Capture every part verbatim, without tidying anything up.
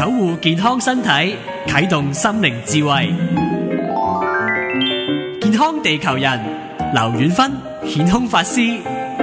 守護健康身體，啟動心靈智慧。健康地球人，劉遠芬顯空法師。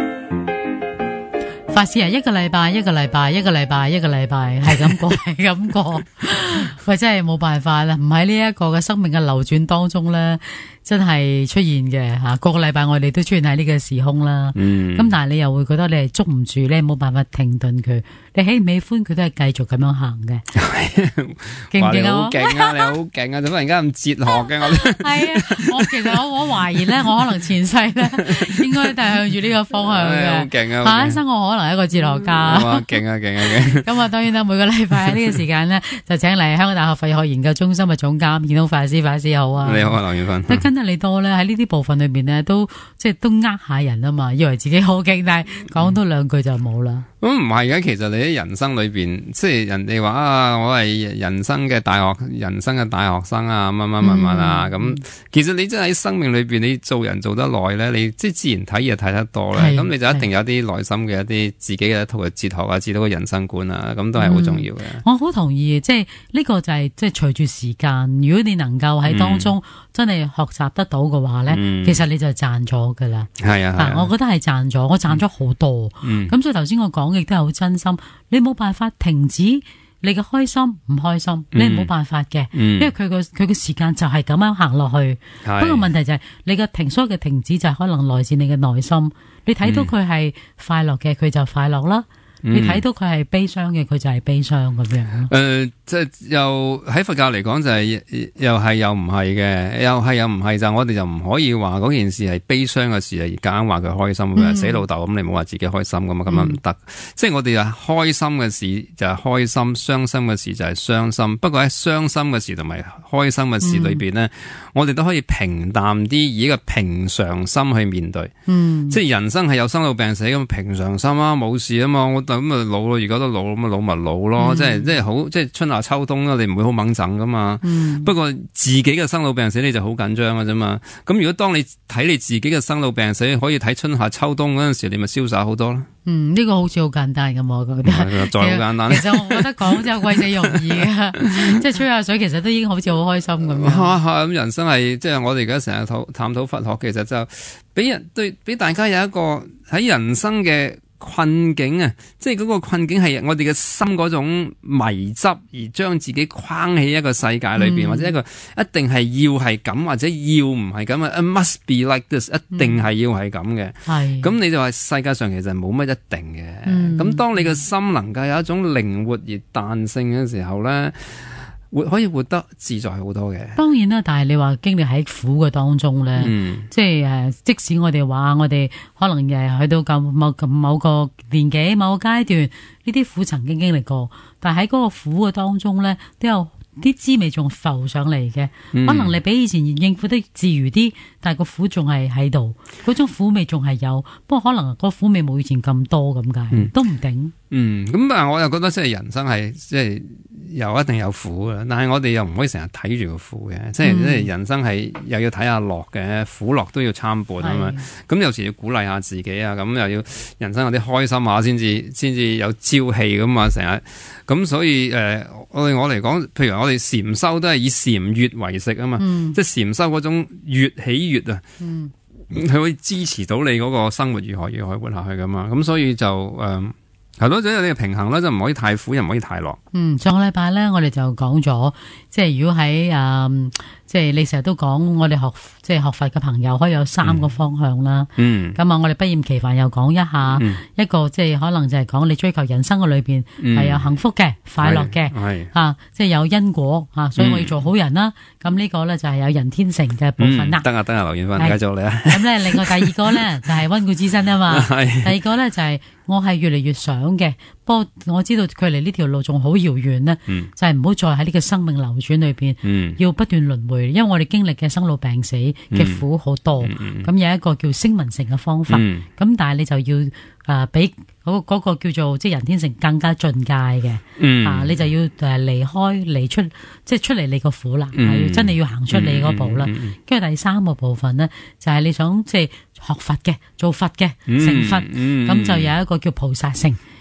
法師啊，一個禮拜一個禮拜一個禮拜一個禮拜係咁過係咁過，喂，真係冇辦法啦！唔喺呢一個嘅生命嘅流轉當中咧，真係出現嘅吓，個個禮拜我哋都出現喺呢個時空啦。嗯，咁但係你又會覺得你係捉唔住咧，冇辦法停頓佢。你喜唔喜歡佢都係繼續咁樣行嘅。勁唔勁啊？ 好勁啊！你好勁啊！點解而家咁哲學嘅我？係啊， 我其實我我懷疑咧，我可能前世咧應該都係向住呢個方向嘅。 好勁啊！ 下一生我可能係一個哲學家。 哇！勁啊！勁啊！勁！ 咁啊，當然啦，每個禮拜喺呢個時間咧，就請嚟香港大學佛學研究中心嘅總監顯空法師，法師好啊！ 你好啊，劉遠芬。 但跟得你多咧，喺呢啲部分裏邊咧，都即係都呃下人啊嘛，以為自己好勁，但係講多兩句就冇啦。 咁唔係嘅，其實你喺人生裏邊，即係人哋話啊，我係人生嘅大學，人生嘅大學生啊，乜乜乜乜啊，咁、嗯、其實你真係喺生命裏邊，你做人做得耐咧，你即係自然睇嘢睇得多咧，咁你就一定有啲內心嘅一啲自己嘅一套嘅哲學啊，自己嘅人生觀啊，咁都係好重要嘅、嗯。 我好同意，即係呢個就係、是、即係隨住時間，如果你能夠喺當中真係學習得到嘅話咧、嗯，其實你就賺咗噶啦。係啊，啊，我覺得係賺咗，我賺咗好多。咁、嗯、所以頭先我講亦都係好真心，你冇辦法停止你嘅開心唔開心，你冇辦法嘅、嗯，因為佢個佢嘅時間就係咁樣行落去。不過問題就係、是、你嘅停，所有嘅停止就係可能來自你嘅內心。你睇到佢係快樂嘅，佢就快樂啦。嗯、你睇到佢係悲傷嘅，佢就係悲傷咁樣。誒、 呃，即係又喺佛教嚟講就係、是、又係又唔係嘅，又係又唔係就我哋就唔可以話嗰件事係悲傷嘅事，而夾硬話佢開心嘅、嗯，死老豆咁你冇話自己開心噶嘛，咁樣唔得。即係我哋啊開心嘅事就係開心，傷心嘅事就係傷心。不過喺傷心嘅事同埋開心嘅事裏邊呢、嗯，我哋都可以平淡啲，以一個平常心去面對。嗯，即係人生係有生老病死咁平常心啊，冇事啊嘛。我咁啊老咯，而家都老咁啊老咪老咯，嗯、即係即係好，即係春夏秋冬啦，你唔會好猛憎噶嘛、嗯。不過自己嘅生老病死你就好緊張噶啫嘛。咁如果當你睇你自己嘅生老病死，可以睇春夏秋冬嗰陣時，你咪瀟灑好多啦。 嗯，呢、這個好似好簡單咁，我覺得。 再好簡單。 其實我覺得講真係鬼死容易嘅，即係吹下水，其實都已經好似好開心咁樣。 咁人生係即係我哋而家成日討探討佛學，其實就俾人對俾大家有一個喺人生嘅困境啊，即係嗰個困境係我哋嘅心嗰種迷執，而將自己框喺一個世界裏邊、嗯，或者一個一定係要係咁，或者要唔係咁啊 ，it must be like this，、嗯、一定係要係咁嘅。係咁你就話世界上其實冇乜一定嘅。咁、嗯、當你嘅心能夠有一種靈活而彈性嘅時候咧，活可以活得自在好多嘅。當然啦，但係你話經歷喺苦嘅當中咧、嗯，即係誒，即使我哋話我哋可能誒去到咁某某個年紀、某個階段，呢啲苦曾經經歷過，但係喺嗰個苦嘅當中咧，都有啲滋味仲浮上嚟嘅、嗯。可能你比以前應付得自如啲，但係個苦仲係喺度，嗰種苦味仲係有。不過可能個苦味冇以前咁多咁解、嗯，都唔定。嗯，咁但係我又覺得即係人生係即係又一定有苦嘅，但係我哋又唔可以成日睇住個苦嘅，即係即係人生係又要睇下樂嘅，苦樂都要參半啊嘛。咁有時要鼓勵下自己啊，咁又要人生有啲開心下先至先至有朝氣咁啊，成日咁所以誒、呃，我我嚟講，譬如我哋禪修都係以禪悅為食啊嘛，嗯、即係禪修嗰種悅喜悅啊，佢、嗯、可以支持到你嗰個生活如何如何活下去噶嘛，咁所以就誒。呃係咯，即係你嘅平衡咧，就唔可以太苦，又唔可以太樂。嗯，上個禮拜咧，我哋就講咗，即係如果喺誒、呃，即係你成日都講，我哋學即係學佛嘅朋友可以有三個方向啦。嗯，咁啊，我哋不厭其煩又講一下、嗯、一個，即係可能就係講你追求人生嘅裏邊係有幸福嘅、嗯、快樂嘅，係啊，即係有因果啊，所以我要做好人啦。咁、嗯、呢個咧就係有人天乘嘅部分啦。得、嗯、啊，得啊，劉遠芬，繼續嚟啊。咁咧，另外第二個咧就係溫故知新啊嘛。係。第二個咧就係、是。我係越嚟越想嘅，不過我知道距離呢條路仲好遙遠呢、嗯、就係唔好再喺呢個生命流轉裏邊、嗯，要不斷輪迴，因為我哋經歷嘅生老病死嘅苦好多，咁、嗯嗯、有一個叫聲聞乘嘅方法，咁、嗯、但係你就要誒比嗰嗰個叫做即係人天乘更加進階嘅、嗯，啊你就要誒離開離出即係出嚟你個苦啦，係、嗯、真係要行出你嗰步啦。跟、嗯、住、嗯、第三個部分呢，就係、是、你想即係學佛嘅做佛嘅成佛，咁、嗯嗯、就有一個叫菩薩乘。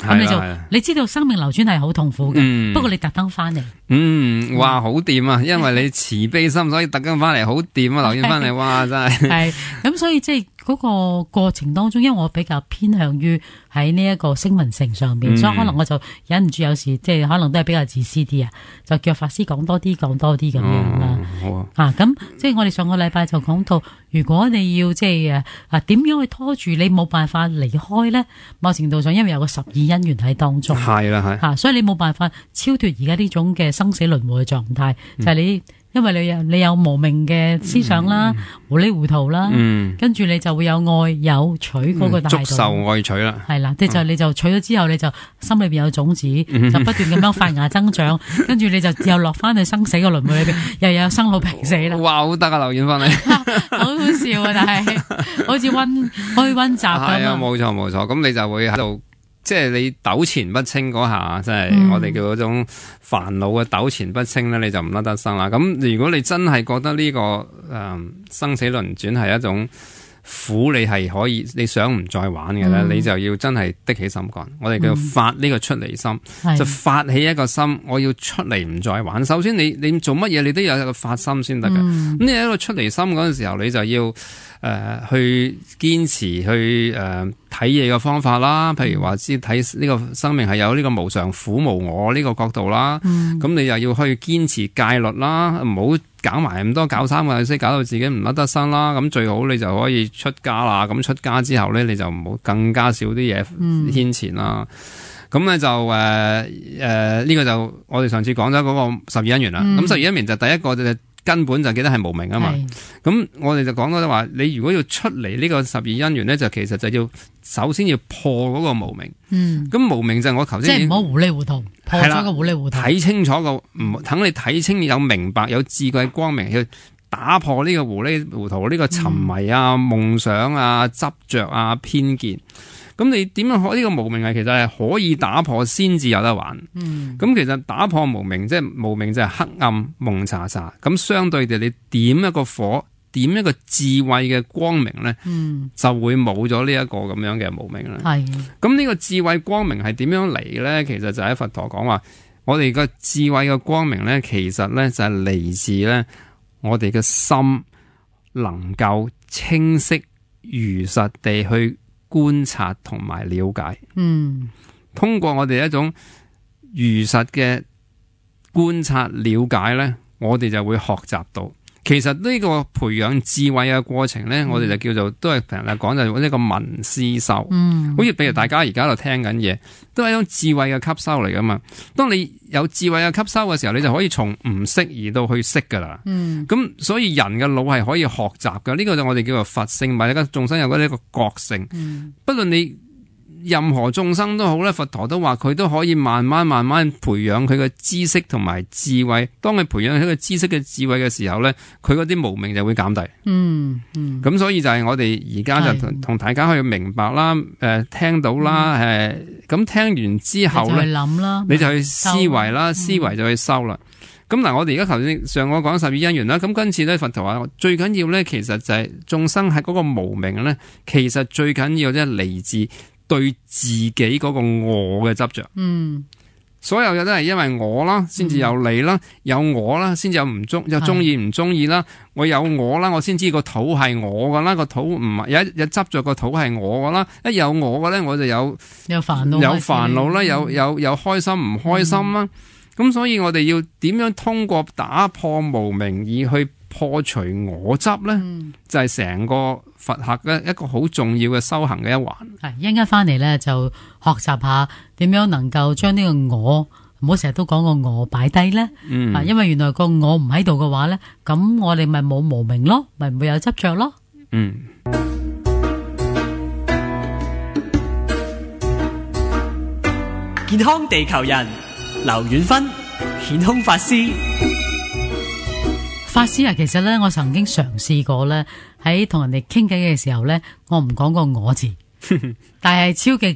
咁你就你知道生命流轉係好痛苦嘅，嗯、不過你特登翻嚟， 嗯，哇，好掂啊！因為你慈悲心，所以特登翻嚟好掂啊！流轉翻嚟，哇，真係係咁，所以即係嗰個過程當中，因為我比較偏向於喺呢一個聲聞乘上邊，嗯、所以可能我就忍唔住有時即係可能都係比較自私啲啊，就叫法師講多啲，講多啲咁樣啦。 哦、 啊，咁即係我哋上個禮拜就講到，如果你要即係誒啊點樣去拖住你冇辦法離開咧？某程度上，因為有個十二因緣喺當中， 係啦係吓，所以你冇辦法超脫而家呢種嘅生死輪迴嘅狀態，嗯、就係你。因為你有你有無明嘅思想啦，嗯、糊裡糊塗啦，嗯、跟住你就會有愛有取嗰個態度， 觸受愛取啦， 係啦，即係就你就取咗之後，你就心裏邊有種子，嗯、就不斷咁樣發芽增長，跟住你就又落翻去生死個輪迴裏邊，又有生老病死啦。 哇，好得啊，劉遠芬你， 好好笑啊，但係好似溫開溫習咁啊， 係啊，冇錯冇錯，咁你就會喺度。即係你糾纏不清嗰下，即係我哋叫嗰種煩惱嘅糾纏不清咧，你就唔甩得生啦。咁如果你真係覺得呢、這個誒、嗯、生死輪轉係一種苦，你係可以你想唔再玩嘅咧，嗯、你就要真係的起心肝。我哋叫發呢個出離心，嗯、就發起一個心，我要出嚟唔再玩。首先你你做乜嘢，你都有一個發心先得㗎。咁、嗯、你有一個出離心嗰陣時候，你就要誒、呃、去堅持去誒睇嘢嘅方法啦。譬如話知睇呢個生命係有呢個無常苦無我呢個角度啦。咁、嗯、你又要去堅持戒律啦，唔好搞埋咁多搞三個意思，搞到自己唔甩得身啦。咁最好你就可以出家啦。咁出家之後咧，你就唔好更加少啲嘢牽纏啦。咁咧、嗯、就誒誒呢個就我哋上次講咗嗰個十二因緣啦。咁、嗯、十二因緣就第一個就根本就記得係無明啊嘛。咁是我哋就講咗話，你如果要出嚟呢個十二因緣咧，就其實就要首先要破嗰個無明。嗯。咁無明就係我頭先即係唔好糊裡糊塗，破咗個糊裡糊塗。睇清楚個唔等你睇清有明白有智慧光明，去打破呢個糊裡糊塗呢個沉迷啊、夢、嗯、想啊、執着啊、偏見。咁你點樣可呢個無明係其實係可以打破先至有得玩。嗯。咁其實打破無明即係無明就係黑暗蒙查查。咁相對地，你點一個火，點一個智慧嘅光明咧，嗯、就會冇咗呢一個咁樣嘅無明啦。係的。咁呢個智慧光明係點樣嚟咧？其實就喺佛陀講話，我哋個智慧嘅光明咧，其實咧就係嚟自咧我哋嘅心能夠清晰如實地去觀察同埋了解，嗯，通過我哋一種如實嘅觀察了解咧，我哋就會學習到。其實呢個培養智慧嘅過程咧，嗯、我哋就叫做都係平日講就呢個聞思修，嗯，好似譬如大家而家喺度聽緊嘢，都係一種智慧嘅吸收嚟噶嘛。當你有智慧嘅吸收嘅時候，你就可以從唔識而到去識噶啦。嗯，咁所以人嘅腦係可以學習噶，呢、這個就我哋叫做佛性，或者眾生有嗰呢個覺性。嗯，不論你任何眾生都好咧，佛陀都話佢都可以慢慢慢慢培養佢嘅知識同埋智慧。當佢培養佢嘅知識嘅智慧嘅時候咧，佢嗰啲無明就會減低。嗯嗯，咁所以就係我哋而家就同同大家去明白啦，誒、呃、聽到啦，誒咁、嗯、聽完之後咧，你就去諗啦，你就去思維啦，嗯、思維就去修啦。咁嗱，我哋而家頭先上我講十二因緣啦，咁今次咧佛陀話最緊要咧，其實就係眾生喺嗰個無明咧，其實最緊要即係嚟自對自己嗰個我嘅執着，嗯，所有嘢都係因為我啦，先至有你啦，嗯、有我啦，先至有唔中，有中意唔中意啦，我有我啦，我先知個土係我噶啦，個土唔係有一有執着個土係我噶啦，一有我嘅咧，我就有有煩惱， 有煩惱啦，有有有開心唔開心啦，咁、嗯、所以我哋要點樣通過打破無明而去破除我執咧，嗯、就係成個佛學嘅一個好重要嘅修行嘅一環。係一陣間翻嚟咧，就學習下點樣能夠將呢個我，唔好成日都講個我擺低咧。嗯，啊，因為原來個我唔喺度嘅話咧，咁我哋咪冇無明咯，咪唔會有執着咯。嗯。 健康地球人，劉遠芬，顯空法師。 法師啊，其實咧，我曾經嘗試過咧，喺同人哋傾偈嘅時候咧，我唔講個我字，但係超極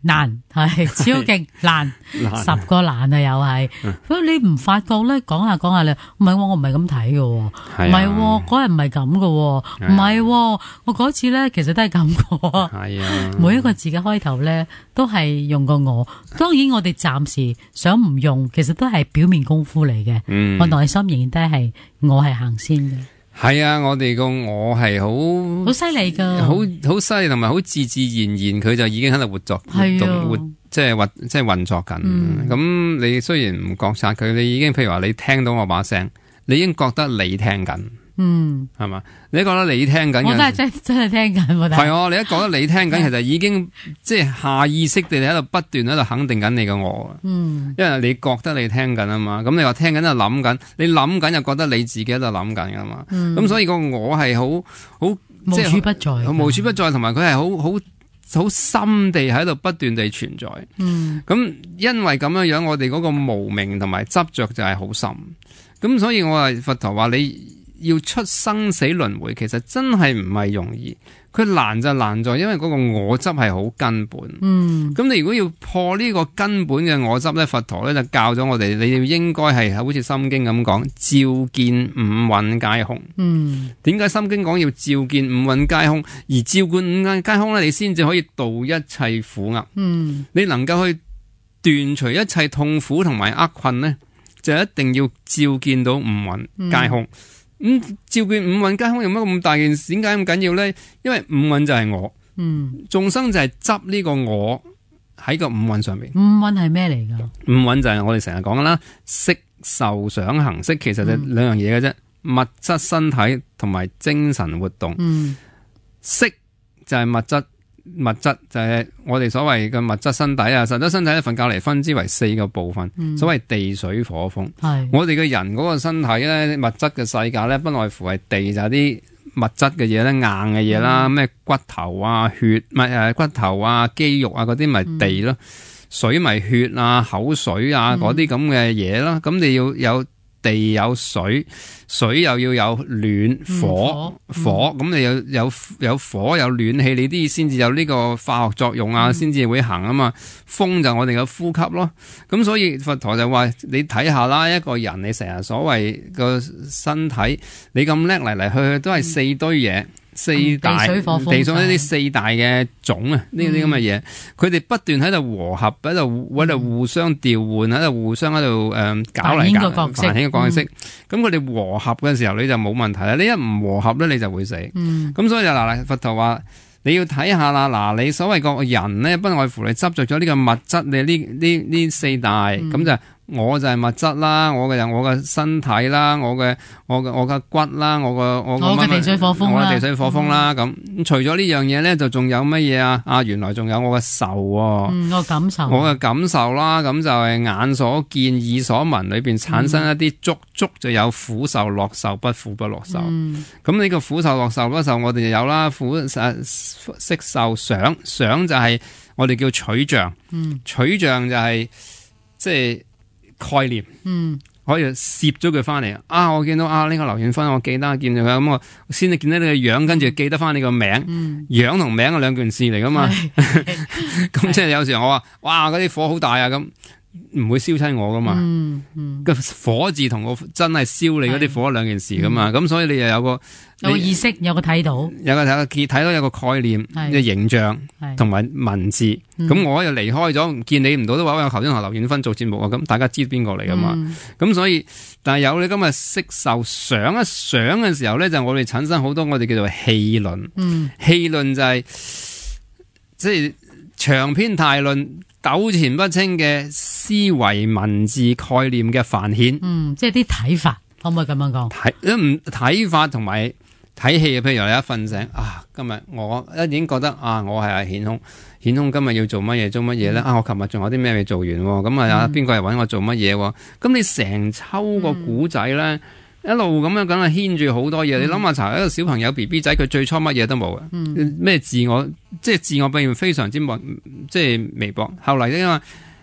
難係超勁難，十個難啊又係。所以你唔發覺咧，講下講下你，唔係我唔係咁睇嘅，唔係嗰日唔係咁嘅，唔係我嗰次咧其實都係咁嘅。係啊，每一個字嘅開頭咧都係用個我。當然我哋暫時想唔用，其實都係表面功夫嚟嘅。嗯、我內心仍然都係我係行先嘅。 係啊，我哋個我係好好犀利噶， 好好犀利，同埋好自自然然，佢就已經喺度活作活動活，即係運即係運作緊。咁、嗯、你雖然唔覺察佢，你已經譬如話你聽到我把聲，你已經覺得你聽緊。嗯，係嘛？你覺得你聽緊， 我都係真真係聽緊。 係啊，你一覺得你聽緊，其實已經即係下意識地你喺度不斷喺度肯定緊你個我。嗯，因為你覺得你聽緊啊嘛，咁你話聽緊就諗緊，你諗緊就覺得你自己喺度諗緊噶嘛。咁、嗯、所以個我係好好無處不在， 無處不在，同埋佢係好好好深地喺度不斷地存在。嗯，咁因為咁樣樣，我哋嗰個無明同埋執着就係好深。咁所以我話佛陀話你要出生死輪迴，其實真係唔係容易。佢難就難在，因為嗰個我執係好根本。嗯，咁你如果要破呢個根本嘅我執咧，佛陀咧就教咗我哋，你要應該係好似心經咁講，照見五蘊皆空。嗯，點解心經講要照見五蘊皆空？而照見五蘊皆空咧，你先至可以度一切苦厄。嗯，你能夠去斷除一切痛苦同埋厄困咧，就一定要照見到五蘊皆空。嗯咁、嗯、照見五蘊皆空有乜咁大件事？點解咁緊要咧？因為五蘊就係我，嗯，眾生就係執呢個我喺個五蘊上面。 五蘊係咩嚟噶？ 五蘊就係我哋成日講噶啦，色受想行識，其實就兩樣嘢嘅啫，嗯、物質身體同埋精神活動。嗯，色就係物質。物質就係我哋所謂嘅物質身體啊，實質身體咧，佛教嚟分之為四個部分，嗯、所謂地水火風。係我哋嘅人嗰個身體咧，物質嘅世界咧，不外乎係地就係啲物質嘅嘢咧，硬嘅嘢啦，咩、嗯、骨頭啊、血咪誒骨頭啊、肌肉啊嗰啲咪地咯，嗯、水咪血啊、口水啊嗰啲咁嘅嘢啦，咁、嗯、你要有地有水，水又要有暖火，嗯、火咁、嗯、你有有有火有暖氣，你啲先至有呢個化學作用啊，先至、嗯、會行啊嘛。風就我哋嘅呼吸咯。咁所以佛陀就話你睇下啦，一個人你成日所謂個身體，你咁叻嚟嚟去去都係四堆嘢。嗯四大地水火風，地上呢啲四大嘅種啊，呢啲咁嘅嘢，佢哋、嗯、不斷喺度和合，喺度喺度互相調換，喺度互相喺度誒搞嚟搞，繁衍嘅角色。咁佢哋和合嘅時候，你就冇問題啦。你一唔和合咧，你就會死。咁、嗯、所以就嗱，佛陀話你要睇下啦。嗱，你所謂個人咧，不外乎你執着咗呢個物質，你呢呢呢四大，咁、嗯、就。我就係物質啦，我嘅我嘅身體啦，我嘅我嘅我嘅骨啦，我嘅我嘅我嘅地水火風啦， 我嘅地水火風啦，咁、嗯、除咗呢樣嘢咧，就仲有乜嘢啊？啊，原來仲有我嘅受喎， 嗯，我感受， 我嘅感受啦，咁就係眼所見、耳所聞裏邊產生一啲觸觸，就有苦受、樂受、不苦不樂受。咁呢、嗯、個苦受、樂受、不受，我哋就有啦。苦誒色受想，想就係我哋叫取像，嗯、取像就係、是、即係。概念，嗯，可以攝咗佢翻嚟啊！我見到啊呢個劉遠芬，我記得見到佢咁，我先至見到你個樣，跟住記得翻你個名，嗯、樣同名係兩件事嚟噶嘛。咁即係有時我話，哇，嗰啲火好大啊，咁唔會燒親我噶嘛。個、嗯嗯、火字同個真係燒你嗰啲火兩件事噶嘛。咁、嗯、所以你又有個有個意識，有個睇到， 有個睇睇到有個概念嘅形象同埋文字。咁、嗯、我又離開咗，見你唔到都話我頭先同劉遠芬做節目啊。咁大家知邊個嚟噶嘛？咁、嗯、所以，但係有你今日色受想一想嘅時候咧，就我哋產生好多我哋叫做戲論。嗯，戲論就係、是、即係長篇大論、糾纏不清嘅思維文字概念嘅繁衍。 嗯，即係啲睇法，可唔可以咁樣講？ 睇唔睇法同埋。睇戲啊，譬如你一瞓醒啊，今日我一已經覺得啊，我係阿顯空，顯空今日要做乜嘢做乜嘢咧？啊，我琴日仲有啲咩未做完，咁啊邊個嚟搵我做乜嘢？咁你成抽個古仔咧，嗯、一路咁樣梗係牽住好多嘢。嗯、你諗下，查一個小朋友 B B 仔，佢最初乜嘢都冇嘅，咩、嗯、自我即係自我表現非常之微，即係微薄。後嚟因為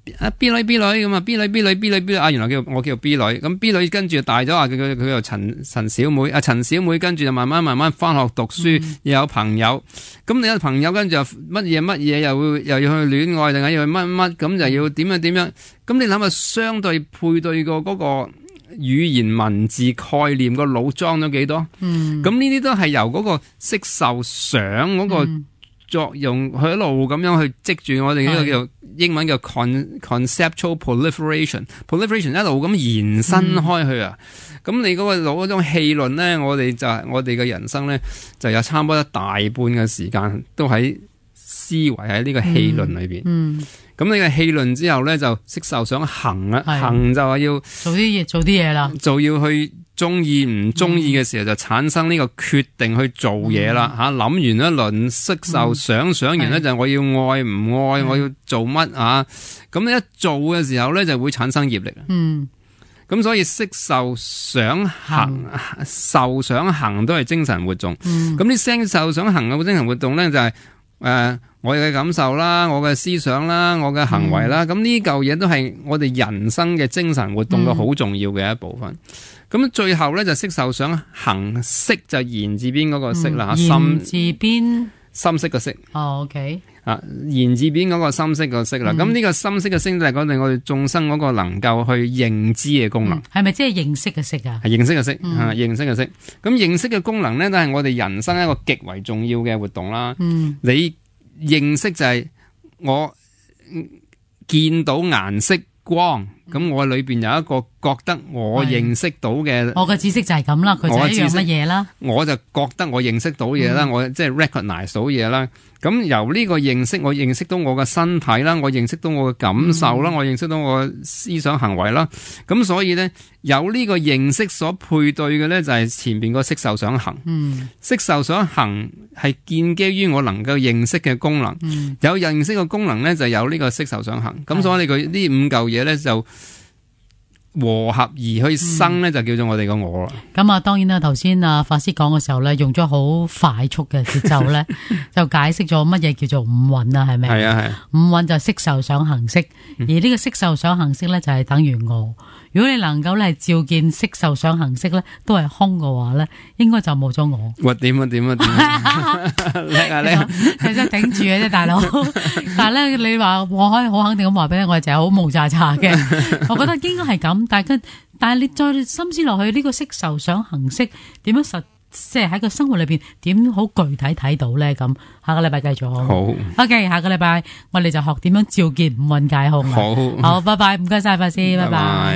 啊 B 女 B 女咁啊 B 女 B 女 B 女 B 女啊，原來叫我叫 B 女，咁 B 女跟住大咗啊，佢佢佢又陳陳小妹啊，陳小妹跟住就慢慢慢慢翻學讀書，嗯、又有朋友，咁你有朋友跟住又乜嘢乜嘢又會又要去戀愛，定係要去乜乜，咁就要點樣點樣，咁你諗下相對配對個嗰個語言文字概念個腦裝咗幾多？嗯，咁呢啲都係由嗰個色受想嗰個作用，佢、嗯、一路咁樣去積住我哋呢個叫英文叫 con, conceptual proliferation，proliferation 一路咁延伸開去啊。咁、嗯、你嗰個腦嗰種氣論咧，我哋就係我哋嘅人生咧，就有差唔多一大半嘅時間都喺思維喺呢個氣論裏邊。嗯。嗯咁你嘅氣論之後咧，就色受想行啊，行就係要做啲嘢，做啲嘢啦， 就要去中意唔中意嘅時候，就產生呢個決定去做嘢啦吓。諗、嗯、完一輪色受想，想完咧就我要愛唔愛，我要做乜啊？咁你一做嘅時候咧，就會產生業力。嗯，咁所以色受想行、受想行都係精神活動。咁啲聲受想行嘅精神活動咧，就係、是、誒。呃我嘅感受啦，我嘅思想啦，我嘅行為啦，咁呢嚿嘢都係我哋人生嘅精神活動嘅好重要嘅一部分。咁、嗯、最後咧就色受想行識就言字邊嗰個識啦，心、嗯、字邊心識嘅識。哦 ，OK。啊，言字邊嗰個心識嘅識啦。咁、嗯、呢個心識嘅識就係講定我哋眾生嗰個能夠去認知嘅功能。係咪即係認識嘅識啊？係認識嘅識，嗯、啊，認識嘅識。咁認識嘅功能咧，都係我哋人生一個極為重要嘅活動啦。嗯，你。認識就係我見到顏色光，咁我裏邊有一個覺得我認識到嘅，我嘅知識就係咁啦，佢就一樣乜嘢啦，我就覺得我認識到嘢啦，嗯、我即係 recognize 到嘢啦。咁由呢個認識，我認識到我嘅身體啦，我認識到我嘅感受啦，嗯、我認識到我嘅思想行為啦。咁所以咧，有呢個認識所配對嘅咧，就係前邊個色受想行。嗯，色受想行係建基於我能夠認識嘅功能。嗯、有認識嘅功能咧，就有呢個色受想行。咁、嗯、所以佢呢五嚿嘢咧就和合而去生咧，就叫做我哋個我啦。咁啊，當然啦，頭先啊法師講嘅時候咧，用咗好快速嘅節奏咧，就解釋咗乜嘢叫做五蘊啊，係咪？係啊係。五蘊就色受想行識，而呢個色受想行識咧就係等於我。如果你能夠咧照見色受想行識咧都係空嘅話咧，應該就冇咗我。哇！點啊點啊點啊！叻啊叻啊！你真係頂住嘅啫，大佬。但係咧，你話我可以好肯定咁話俾你，我哋就係好無渣渣嘅。我覺得應該係咁，但係但係你再深思落去，呢、這個色受想行識點樣實，即係喺個生活裏邊點好具體睇到咧？咁下個禮拜繼續好。好。OK， 下個禮拜我哋就學點樣照見五蘊皆空。好。好，拜拜，唔該晒法師，拜拜。拜拜。